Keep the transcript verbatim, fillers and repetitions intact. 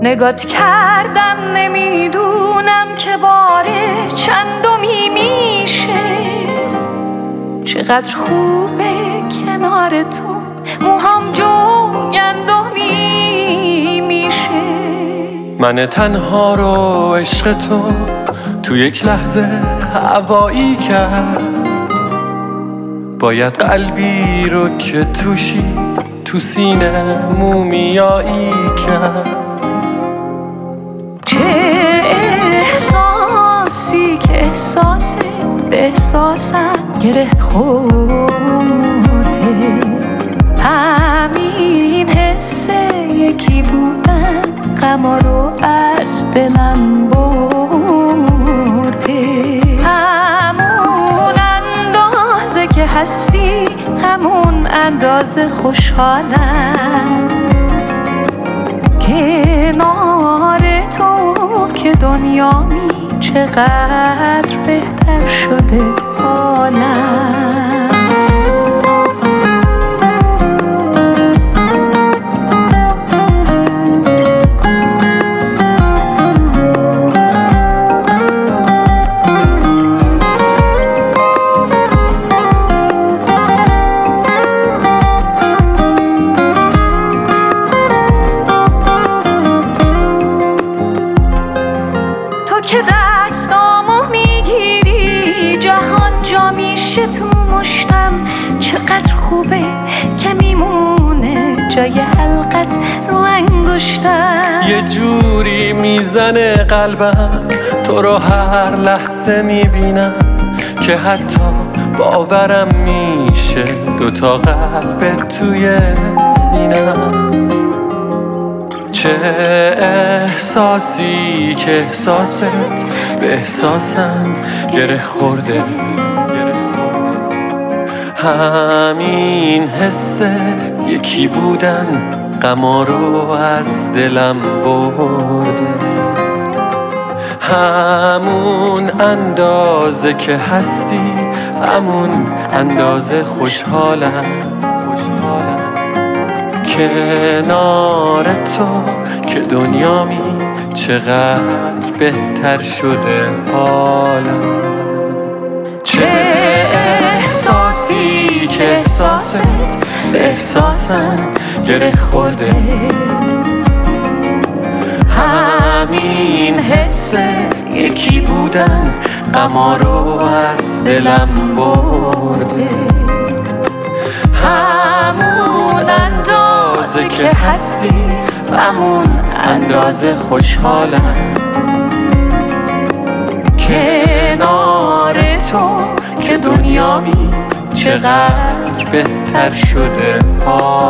نگات کردم نمیدونم که بار چندمی میشه. چقدر خوبه کنار تو موهام جوگندمی میشه. من تنها رو عشق تو تو یک لحظه هوایی کرد. باید قلبی رو که توشی تو سینه مومیایی کرد. چه احساسی که احساس به احساسم گره خورده. همین حس یکی بودن غما رو از دلم برده. همون اندازه که هستی همون اندازه خوشحالم. کنار تو که دنیامی چقدر بهتر شده حالم. که دستامو میگیری جهان جا میشه تو مشتم. چقدر خوبه که میمونه جای حلقت رو انگشتم. یه جوری میزنه قلبم تو رو هر لحظه میبینم که حتی باورم میشه دوتا قلب توی سینم. چه احساسی که احساست به احساسم گره خورده. همین حسه یکی بودن غما رو از دلم برده. همون اندازه که هستی همون اندازه خوشحالم. کنار تو که دنیامی چقدر بهتر شده حالم. چه احساسی که احساست به احساسم گره خورده. همین حسه یکی بودن غما رو از دلم برده. همون اندازه که هستی همون اندازه خوشحالم. کنار تو که دنیامی چقدر بهتر شده حالم.